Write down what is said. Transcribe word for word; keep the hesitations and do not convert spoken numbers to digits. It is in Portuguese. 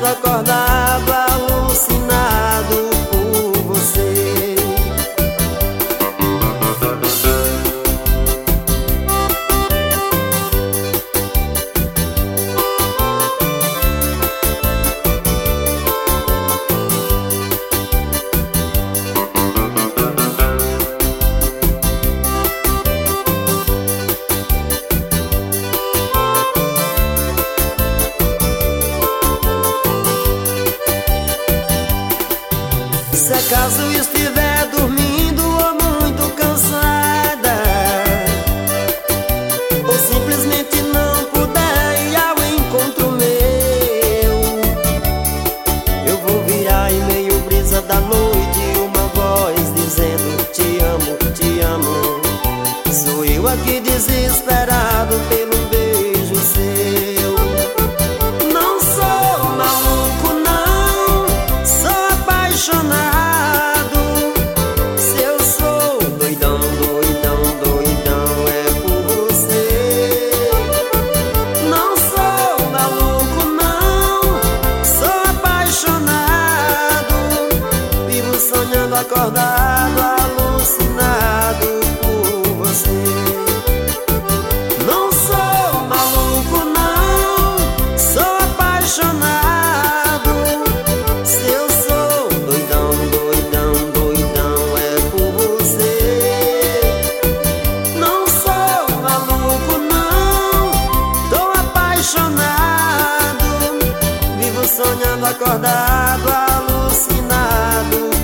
acordado, alucinado por você. Se acaso estiver dormindo ou muito cansada, ou simplesmente não puder ir ao encontro meu, eu vou virar em meio brisa da noite uma voz dizendo: te amo, te amo. Sou eu aqui desesperado pelo beijo seu. Não sou maluco, não, sou apaixonado. Acordado, alucinado por você. Não sou maluco, não, sou apaixonado. Se eu sou doidão, doidão, doidão, é por você. Não sou maluco, não, tô apaixonado. Vivo sonhando acordado, alucinado